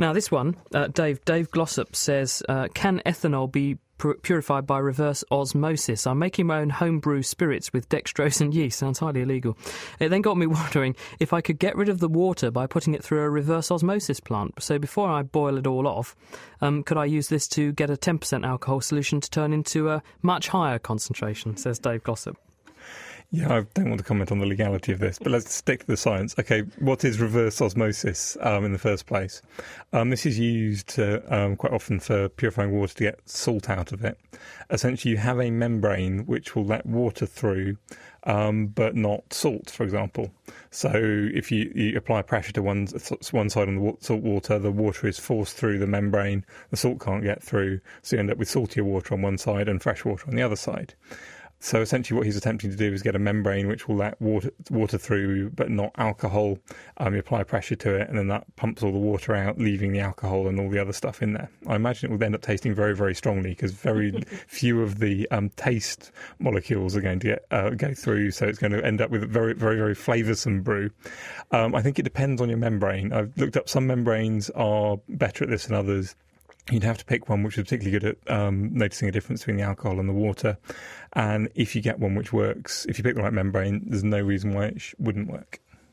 Now, this one, Dave Glossop says, can ethanol be purified by reverse osmosis? I'm making my own homebrew spirits with dextrose and yeast. Sounds highly illegal. It then got me wondering if I could get rid of the water by putting it through a reverse osmosis plant. So before I boil it all off, could I use this to get a 10% alcohol solution to turn into a much higher concentration, says Dave Glossop. Yeah, I don't want to comment on the legality of this, but let's stick to the science. Okay, what is reverse osmosis in the first place? This is used quite often for purifying water to get salt out of it. Essentially, you have a membrane which will let water through, but not salt, for example. So if you apply pressure to one side on the salt water, the water is forced through the membrane, the salt can't get through, so you end up with saltier water on one side and fresh water on the other side. So essentially what he's attempting to do is get a membrane which will let water through but not alcohol. You apply pressure to it and then that pumps all the water out, leaving the alcohol and all the other stuff in there. I imagine it will end up tasting very, very strongly because very few of the taste molecules are going to go through, so it's going to end up with a very, very, very flavoursome brew. I think it depends on your membrane. I've looked up some membranes are better at this than others. You'd have to pick one which is particularly good at noticing a difference between the alcohol and the water. And if you get one which works, if you pick the right membrane, there's no reason why it wouldn't work.